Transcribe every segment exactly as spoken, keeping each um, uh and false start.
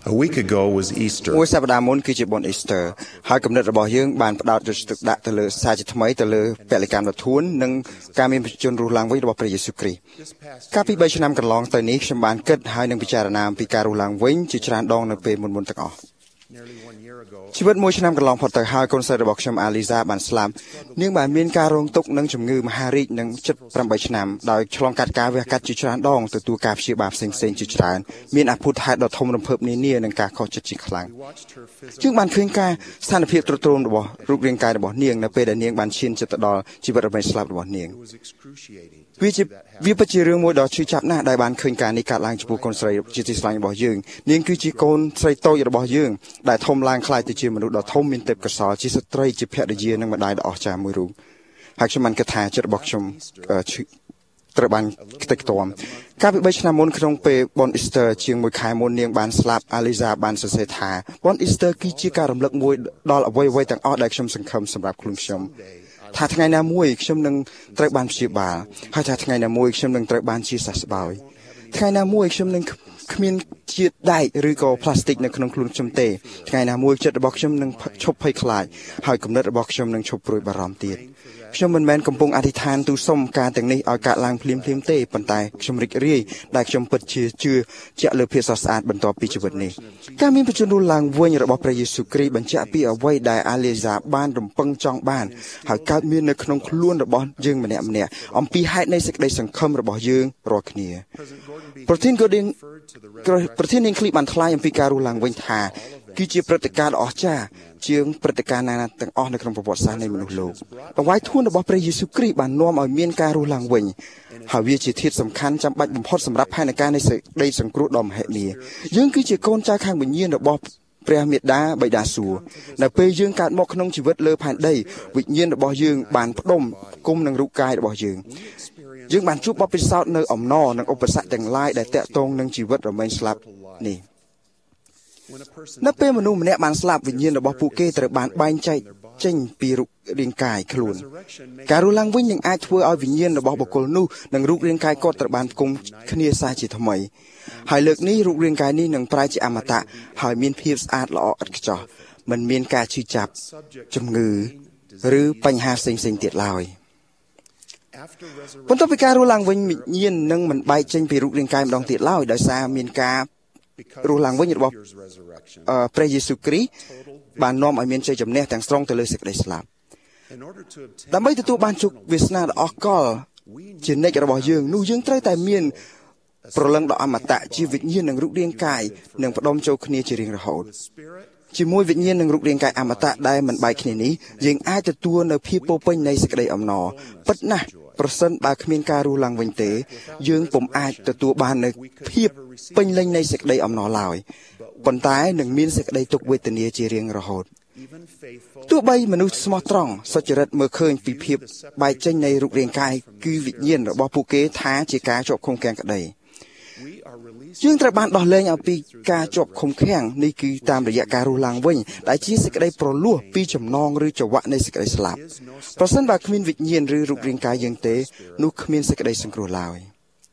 A week ago was Easter. មួយសប្តាហ៍មុនគឺជាបុណ្យ Easter ហើយគំនិតរបស់យើងបានផ្ដោតយកចិត្តទុកដាក់ទៅលើសារជាថ្មីទៅលើពលកម្មដ៏ធួននិងការមានប្រជាជនរស់ឡើងវិញរបស់ព្រះយេស៊ូវគ្រីស្ទកាលពីបីឆ្នាំកន្លងទៅនេះខ្ញុំបានគិតហើយនឹងពិចារណាអំពីការរស់ឡើងវិញជាច្រើនដងនៅពេលមុនៗទាំងអស់ជីវិតមួយឆ្នាំកន្លងផុតទៅហើយកូនស្រីរបស់ខ្ញុំអាលីសាបានស្លាប់នាងបានមានការរងទុក្ខនឹងជំងឺមហារីកនឹងជិតប្រាំបីឆ្នាំដោយឆ្លងកាត់ការវះកាត់ជាច្រើនដងទទួលការព្យាបាលផ្សេងៗជាច្រើនមានអភូតហេតុដ៏ធំរំភើបនានានិងការខកចិត្តជាខ្លាំងយើងបានឃើញការស្ថានភាពទ្រុឌទ្រោមរបស់រូបរាងកាយរបស់នាងនៅពេលដែលនាងបានឈានចិត្តទៅដល់ជីវិតរបស់ស្លាប់របស់នាងវាជាវាពិតជារឿងមួយដ៏ឈឺចាប់ណាស់ដែលបានឃើញការនេះកើតឡើងចំពោះកូនស្រីជាទីស្រឡាញ់របស់យើងនាងគឺជាកូនស្រីតូចរបស់យើងដែលធំឡើងក្លាយទៅជាមនុស្សដ៏ធំមានទេពកោសល្យជាស្ត្រីជាភរិយានិងម្ដាយដ៏អស្ចារ្យមួយរូបហើយខ្ញុំបានគិតថាចិត្តរបស់ខ្ញុំត្រូវបានខ្ទេចខ្ទាំកាលពីបីឆ្នាំមុនក្នុងពេលបុណ្យ Easter ជាងមួយខែមុននាងបានស្លាប់អាលីសាបានសរសេរថាបុណ្យ Easter គឺជាការរំលឹកមួយដល់អ្វីៗទាំងអស់ដែលខ្ញុំសង្ឃឹមសម្រាប់ខ្លួនខ្ញុំថាថ្ងៃណាមួយខ្ញុំនឹងត្រូវបានព្យាបាលហើយថាថ្ងៃណាមួយខ្ញុំនឹងត្រូវបានជាសះស្បើយថ្ងៃណាមួយខ្ញុំនឹងគ្មានជាតិដែកឬក៏ផ្លាស្ទិកនៅក្នុងខ្លួនខ្ញុំទេថ្ងៃណាមួយចិត្តរបស់ខ្ញុំនឹងឈប់ភ័យខ្លាចហើយគំនិតរបស់ខ្ញុំនឹងឈប់ព្រួយបារម្ភទៀតខ្ញុំមិនមែនកំពុងអធិដ្ឋានទូសុំការទាំងនេះឲ្យកើតឡើងភ្លាមៗទេប៉ុន្តែខ្ញុំរីករាយដែលខ្ញុំពិតជាជឿជាក់លើភាពស្រស់ស្អាតបន្ទាប់ពីជីវិតនេះការមានបញ្ជូនរស់ឡើងវិញរបស់ព្រះយេស៊ូវគ្រីស្ទបញ្ជាក់ពីអ្វីដែលអាលីសាបានរំពឹងចង់បានហើយកើតមាននៅក្នុងខ្លួនរបស់យើងម្នាក់ម្នាក់អំពីហេតុនៃសេចក្តីសង្ឃឹមរបស់យើងរាល់គ្នាប្រធានក៏នឹងប្រធាននាងឃ្លីបានថ្លែងអំពីការរស់ឡើងវិញថាគឺជាព្រឹត្តិការណ៍ដ៏អស្ចារ្យជាងព្រឹត្តិការណ៍ណាៗទាំងអស់នៅក្នុងប្រវត្តិសាស្ត្រនៃមនុស្សលោកបង្ហាញធួនរបស់ព្រះយេស៊ូវគ្រីស្ទបាននាំឲ្យមានការរស់ឡើងវិញហើយវាជាធាតុសំខាន់ចាំបាច់បំផុតសម្រាប់ផែនការនៃសេចក្តីសង្គ្រោះដ៏មហិមាយើងគឺជាកូនចៅខាងវិញ្ញាណរបស់ព្រះមេដាបិតាសួគ៌នៅពេលយើងកើតមកក្នុងជីវិតលើផែនដីវិញ្ញាណរបស់យើងបានផ្ដុំគុំនឹងរូបកាយរបស់យើងយើងបានជួបបទពិសោធន៍នៅអំណរនិងឧបសគ្គទាំងឡាយដែលតាក់ទងនឹងជីវិតរមែងស្លាប់នេះនៅពេលមនុស្សម្នាក់បានស្លាប់វិញ្ញាណរបស់ពួកគេត្រូវបានបែងចែកចេញពីរូបរាងកាយខ្លួនការរស់ឡើងវិញនឹងអាចធ្វើឲ្យវិញ្ញាណរបស់បុគ្គលនោះនិងរូបរាងកាយគាត់ត្រូវបានផ្គុំគ្នាសះជាថ្មីហើយលើកនេះរូបរាងកាយនេះនឹងប្រែជាអមតៈហើយមានភាពស្អាតល្អឥតខ្ចោះមិនមានការឈឺចាប់ជំងឺឬបញ្ហាផ្សេងៗទៀតឡើយបន្ទាប់ពីការរស់ឡើងវិញវិញ្ញាណនឹងមិនបែកចេញពីរូបរាងកាយម្ដងទៀតឡើយដោយសារមានការរស់ឡើងវិញរបស់ព្រះយេស៊ូវគ្រីស្ទបាននាំឲ្យមានជ័យជំនះទាំងស្រុងទៅលើសេចក្តីស្លាប់ដើម្បីទទួលបានជោគវាសនាដ៏អស្ចារ្យជានិច្ចរបស់យើងនោះយើងត្រូវតែមានប្រលឹងដ៏អមតៈជាវិញ្ញាណនិងរូបរាងកាយនឹងផ្ដុំចូលគ្នាជារៀងរហូតជាមួយវិញ្ញាណនិងរូបរាងកាយអមតៈដែលមិនបែកគ្នានេះយើងអាចទទួលនៅភាពពោពេញនៃសេចក្តីអំណរពិតណាស់ប្រសិនបើគ្មានការរស់ឡើងវិញទេយើងពុំអាចទទួលបាននៅភាពពេញលេញនៃសេចក្តីអំណរឡើយប៉ុន្តែនឹងមានសេចក្តីទុក្ខវេទនាជារៀងរហូតទោះបីមនុស្សស្មោះត្រង់សុចរិតមើលឃើញពីភាពបែកចេញនៃរូបរាងកាយគឺវិញ្ញាណរបស់ពួកគេថាជាការជាប់ឃុំឃាំងក្តីយើងត្រូវបានដោះលែងអំពីការជាប់ឃុំឃាំងនេះគឺតាមរយៈការរស់ឡើងវិញដែលជាសេចក្តីប្រលោះពីចំណងឬចង្វាក់នៃសេចក្តីស្លាប់ប្រសិនបើគ្មានវិញ្ញាណឬរូបរាងកាយយើងទេនោះគ្មានសេចក្តីសង្គ្រោះឡើយ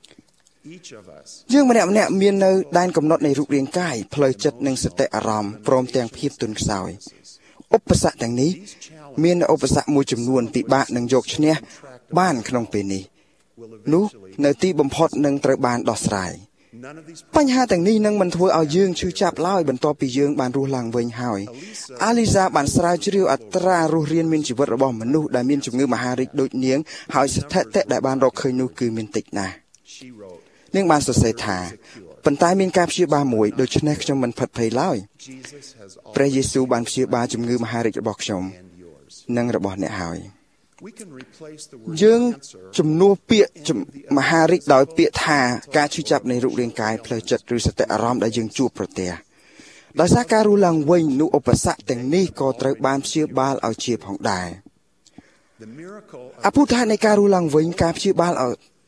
យើងម្នាក់ម្នាក់មាននៅដែនកំណត់នៃរូបរាងកាយផ្លូវចិត្តនិងសតិអារម្មណ៍ព្រមទាំងភាពទន់ខ្សោយឧបសគ្គទាំងនេះមានឧបសគ្គមួយចំនួនពិបាកនឹងយកឈ្នះបានក្នុងពេលនេះនោះនៅទីបំផុតនឹងត្រូវបានដោះស្រាយបញ្ហាទាំងនេះនឹងមិនធ្វើឲ្យយើងឈឺចាប់ឡើយបន្ទាប់ពីយើងបានរស់ឡើងវិញហើយអាលីសាបានស្រាវជ្រាវអត្រារស់រានមានជីវិតរបស់មនុស្សដែលមានជំងឺមហារីកដូចនាងហើយស្ថិតិដែលបានរកឃើញនោះគឺមានតិចណាស់នាងបានសរសេរថាប៉ុន្តែមានការព្យាបាលមួយដូច្នេះខ្ញុំមិនផិតភ័យឡើយព្រះយេស៊ូវបានព្យាបាលជំងឺមហារីករបស់ខ្ញុំនិងរបស់អ្នកហើយយើងជំនួសពាក្យមហារីកដោយពាក្យថាការឈឺចាប់នៃរូបរាងកាយផ្លូវចិត្តឬសតិអារម្មណ៍ដែលយើងជួបប្រទះដោយសារការរស់ឡើងវិញនោះឧបសគ្គទាំងនេះក៏ត្រូវបានព្យាបាលឲ្យជាផងដែរអភូតហេតុនៃការរស់ឡើងវិញការព្យាបាលឲ្យ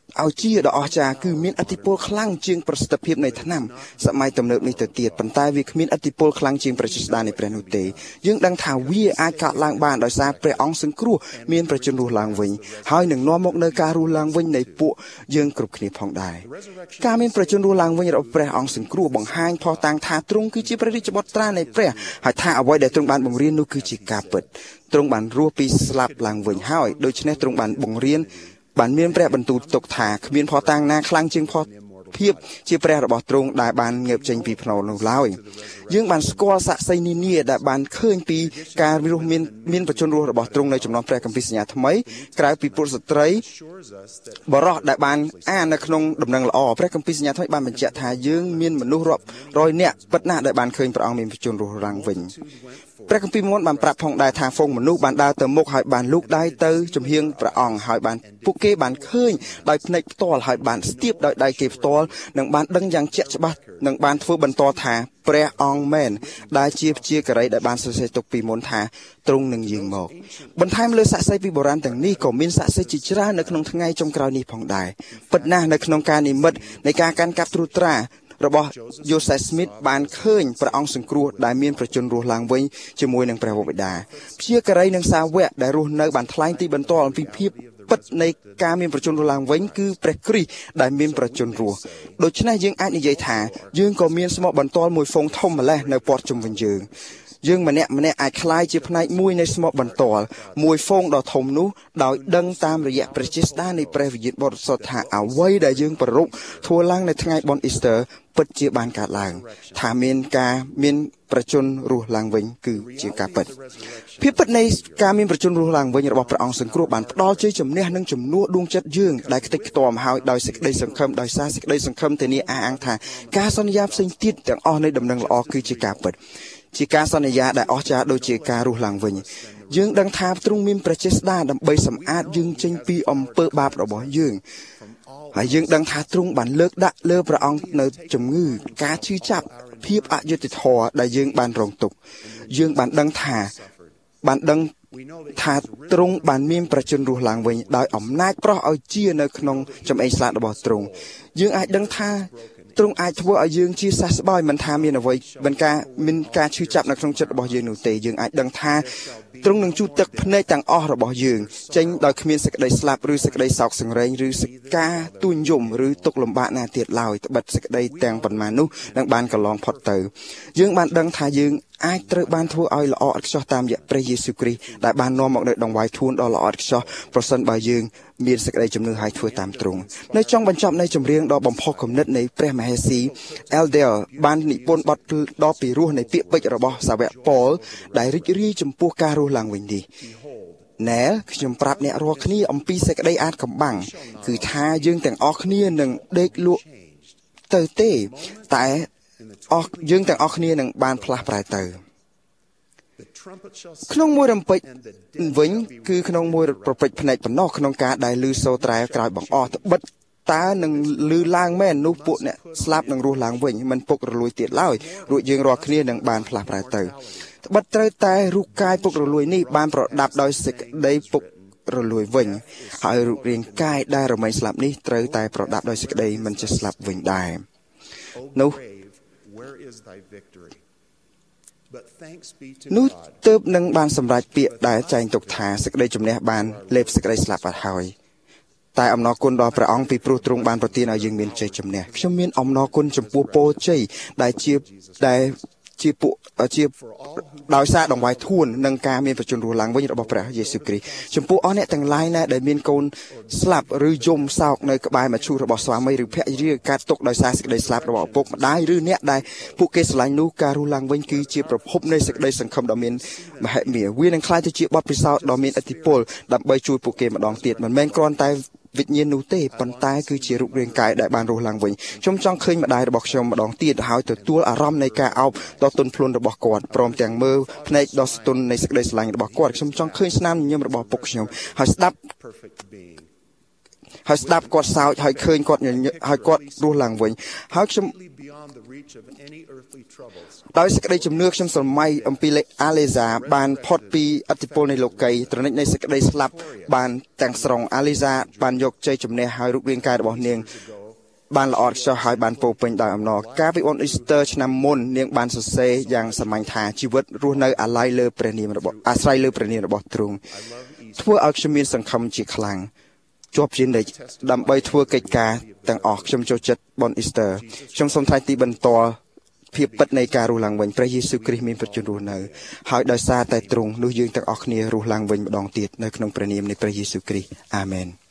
ឲ្យជាដ៏អស្ចារ្យគឺមានឥទ្ធិពលខ្លាំងជាងប្រសិទ្ធភាពនៃថ្នាំសម័យទំនើបនេះទៅទៀតប៉ុន្តែវាគ្មានឥទ្ធិពលខ្លាំងជាងព្រះចេស្តានៃព្រះនោះទេយើងដឹងថាវាអាចកើតឡើងបានដោយសារព្រះអង្គសង្គ្រោះមានប្រជញ្ញរស់ឡើងវិញហើយនឹងនាំមកនៅការរស់ឡើងវិញនៃពួកយើងគ្រប់គ្នាផងដែរការមានប្រជញ្ញរស់ឡើងវិញរបស់ព្រះអង្គសង្គ្រោះបង្ហាញផុសតាងថាទ្រង់គឺជាព្រះរាជបុត្រានៃព្រះហើយថាអ្វីដែលទ្រង់បានបង្រៀននោះគឺជាការពិតទ្រង់បានរស់ពីស្លាប់ឡើងវិញហើយដូច្នេះទ្រង់បានបង្រៀនបានមានព្រះបន្ទូលទុកថាគ្មានផុសតាងណាខ្លាំងជាងផុសភាពជាព្រះរបស់ទ្រង់ដែលបានងើបចេញពីភ្នំនោះឡើយយើងបានស្គាល់សាក្សីនានាដែលបានឃើញពីការរស់មានមានបច្ចុប្បន្នរស់របស់ទ្រង់នៅចំណោមព្រះគម្ពីរសញ្ញាថ្មីក្រៅពីពុទ្ធស្ត្រីបរោះដែលបានអាននៅក្នុងដំណឹងល្អព្រះគម្ពីរសញ្ញាថ្មីបានបញ្ជាក់ថាយើងមានមនុស្សរាប់រយនាក់ពិតណាស់ដែលបានឃើញព្រះអង្គមានបច្ចុប្បន្នរស់ឡើងវិញព្រះគម្ពីរមុនបានប្រាប់ផងដែរថាហ្វូងមនុស្សបានដើរទៅមុខហើយបានលូកដៃទៅជំហៀងព្រះអង្គហើយបានពួកគេបានឃើញដោយភ្នែកផ្ទាល់ហើយបានស្ទាបដោយដៃគេផ្ទាល់និងបានដឹងយ៉ាងជាក់ច្បាស់និងបានធ្វើបន្តថាព្រះអង្គមែនដែលជាព្យាការីដែលបានសរសេរទុកពីមុនថាទ្រង់នឹងយាងមកបន្ថែមលើសាក្សីពីបុរាណទាំងនេះក៏មានសាក្សីជាច្រើននៅក្នុងថ្ងៃចុងក្រោយនេះផងដែរពិតណាស់នៅក្នុងការនិមិត្តនៃការកាន់កាប់ត្រួតត្រារបស់យូសេហ្វស្មីតបានឃើញព្រះអង្គសង្គ្រោះដែលមានប្រជញ្ញរស់ឡើងវិញជាមួយនឹងព្រះវរបិតាព្យាការីនិងសាវកដែលរស់នៅបានថ្លែងទីបន្ទាល់អំពីភាពពិតនៃការមានប្រជញ្ញរស់ឡើងវិញគឺព្រះគ្រីស្ទដែលមានប្រជញ្ញរស់ដូច្នេះយើងអាចនិយាយថាយើងក៏មានស្មោះបន្ទាល់មួយហ្វូងធំម្លេះនៅព័ទ្ធជុំវិញយើងយើងម្នាក់ម្នាក់អាចคล้ายជាផ្នែកមួយនៃស្មោះបន្ទាល់មួយហ្វូងដ៏ធំនោះដោយដឹងតាមរយៈព្រះចេស្តានៃព្រះវិញ្ញាណបរិសុទ្ធថាអ្វីដែលយើងប្រារព្ធធ្វើឡើងនៅថ្ងៃបុណ្យអ៊ីស្ទ័រពិតជាបានកើតឡើងថាមានការមានប្រជញ្ញរស់ឡើងវិញគឺជាការពិតភាពពិតនៃការមានប្រជញ្ញរស់ឡើងវិញរបស់ព្រះអង្គសង្គ្រោះបានផ្ដល់ជ័យជំនះនិងជំនួសដួងចិត្តយើងដែលខ្ទេចខ្ទាំហើយដោយសេចក្តីសង្ឃឹមដោយសារសេចក្តីសង្ឃឹមធានាអះអាងថាការសន្យាផ្សេងទៀតទាំងអស់នៃដំណឹងល្អគឺជាការពិតជាការសន្យាដែលអស្ចារ្យដូចជាការរស់ឡើងវិញយើងដឹងថាទ្រង់មានព្រះចេស្តាដើម្បីសម្អាតយើងចេញពីអំពើបាបរបស់យើងហើយយើងដឹងថាទ្រង់បានលើកដាក់លើព្រះអង្គនៅជំងឺការឈឺចាប់ភាពអយុត្តិធម៌ដែលយើងបានរងទុក្ខយើងបានដឹងថាបានដឹងថាទ្រង់បានមានប្រជញ្ញរស់ឡើងវិញដោយអំណាចប្រោះឲ្យជានៅក្នុងចម្អេងស្លាតរបស់ទ្រង់យើងអាចដឹងថាទ្រង់អាចធ្វើឲ្យយើងជាសះស្បើយមិនថាមានអ្វីមិនការមានការឈឺចាប់នៅក្នុងចិត្តរបស់យើងនោះទេយើងអាចដឹងថាទ្រង់នឹងជូតទឹកភ្នែកទាំងអស់របស់យើងចេញដោយគ្មានសេចក្តីស្លាប់ឬសេចក្តីសោកសង្រេងឬការទួញយំឬទុក្ខលំបាកណាទៀតឡើយត្បិតសេចក្តីទាំងប៉ុន្មាននោះនឹងបានកន្លងផុតទៅយើងបានដឹងថាយើងអាចត្រូវបានធ្វើឲ្យល្អឥតខ្ចោះតាមរយៈព្រះយេស៊ូវគ្រីស្ទដែលបាននាំមកនូវដង្វាយធួនដ៏ល្អឥតខ្ចោះប្រសិនបើយើងមានសេចក្តីជំនឿហើយធ្វើតាមទ្រង់នៅចុងបញ្ចប់នៃចម្រៀងដ៏បំផុសគំនិតនៃព្រះមហេសី Eldel បាននិពន្ធបទដ៏ពីរោះនៃពាក្យពេចន៍របស់សាវកប៉ូលដែលរីករាយចំពោះការរស់ឡើងវិញនេះណែខ្ញុំប្រាប់អ្នករាល់គ្នាអំពីសេចក្តីអាថ៌កំបាំងគឺថាយើងទាំងអស់គ្នានឹងដេកលក់ទៅទេតែអស់យើងទាំងអស់គ្នានឹងបានផ្លាស់ប្រែទៅក្នុងមួយរំពេចវិញគឺក្នុងមួយប្រពេចភ្នែកប៉ុណ្ណោះក្នុងការដែលឮសូរត្រែក្រោយបង្អស់ត្បិតតើនឹងឮឡើងមែននោះពួកអ្នកស្លាប់នឹងរស់ឡើងវិញមិនពុករលួយទៀតឡើយរួចយើងរាល់គ្នានឹងបានផ្លាស់ប្រែទៅត្បិតត្រូវតែរូបកាយពុករលួយនេះបានប្រដាប់ដោយសេចក្តីពុករលួយវិញហើយរូបរាងកាយដែលរមែងស្លាប់នេះត្រូវតែប្រដាប់ដោយសេចក្តីមិនចេះស្លាប់វិញដែរនោះនោះទើបនឹងបានសម្រេចពាក្យដែលចែងទុកថាសេចក្តីជំនះបានលេបសេចក្តីស្លាប់បាត់ហើយតែអំណរគុណដល់ព្រះអង្គពីព្រោះទ្រង់បានប្រទានឲ្យយើងមានជ័យជំនះខ្ញុំមានអំណរគុណចំពោះពរជ័យដែលជាដែលជាពួកជាដោយសារដង្វាយធួននិងការមានប្រជញ្ញរស់ឡើងវិញរបស់ព្រះយេស៊ូវគ្រីស្ទចំពោះអស់អ្នកទាំងឡាយណាដែលមានកូនស្លាប់ឬយំសោកនៅក្បែរមឈូសរបស់ស្វាមីឬភរិយាកាត់ទុកដោយសារសេចក្តីស្លាប់របស់ឪពុកម្ដាយឬអ្នកដែលពួកគេស្រឡាញ់នោះការរស់ឡើងវិញគឺជាប្រភពនៃសេចក្តីសង្ឃឹមដ៏មានមហិមាវានឹងក្លាយទៅជាបទពិសោធន៍ដ៏មានឥទ្ធិពលដើម្បីជួយពួកគេម្ដងទៀតមិនមែនគ្រាន់តែវិញ្ញាណនោះទេប៉ុន្តែគឺជារូបរាងកាយដែលបានរស់ឡើងវិញខ្ញុំចង់ឃើញម្ដាយរបស់ខ្ញុំម្ដងទៀតហើយទទួលអារម្មណ៍នៃការអោបដ៏ទន់ភ្លន់របស់គាត់ព្រមទាំងមើលភ្នែកដ៏ស្ទន់នៃសេចក្តីស្រឡាញ់របស់គាត់ខ្ញុំចង់ឃើញស្នាមញញឹមរបស់ពុកខ្ញុំហើយស្ដាប់ហើយស្ដាប់គាត់សោចហើយឃើញគាត់ហើយគាត់រស់ឡើងវិញហើយខ្ញុំដោយសេចក្តីជំនឿខ្ញុំស្រមៃអំពីអាឡេសាបានផុតពីឥទ្ធិពលនៃលោកីត្រនិចនៃសេចក្តីស្លាប់បានទាំងស្រុងអាឡេសាបានយកជ័យជំនះហើយរូបរាងកាយរបស់នាងបានល្អឥតខ្ចោះហើយបានពោពេញដោយអំណរកាលពីបុណ្យអ៊ីស្ទ័រឆ្នាំមុននាងបានសរសេរយ៉ាងសាមញ្ញថាជីវិតរស់នៅអាល័យលើព្រះនាមរបស់អាស្រ័យលើព្រះនាមរបស់ទ្រង់ធ្វើឲ្យខ្ញុំមានសង្ឃឹមជាខ្លាំងជាប់ជានិច្ចដើម្បីធ្វើកិច្ចការទាំងអស់ខ្ញុំចូលចិត្តបុណ្យអ៊ីស្ទ័រខ្ញុំសូមថ្លែងទីបន្ទាល់ភាពពិតនៃការរស់ឡើងវិញព្រះយេស៊ូវគ្រីស្ទមានព្រះជន្មរស់នៅហើយដោយសារតែទ្រង់នោះយើងទាំងអស់គ្នារស់ឡើងវិញម្ដងទៀតនៅក្នុងព្រះនាមនៃព្រះយេស៊ូវគ្រីស្ទអាមែន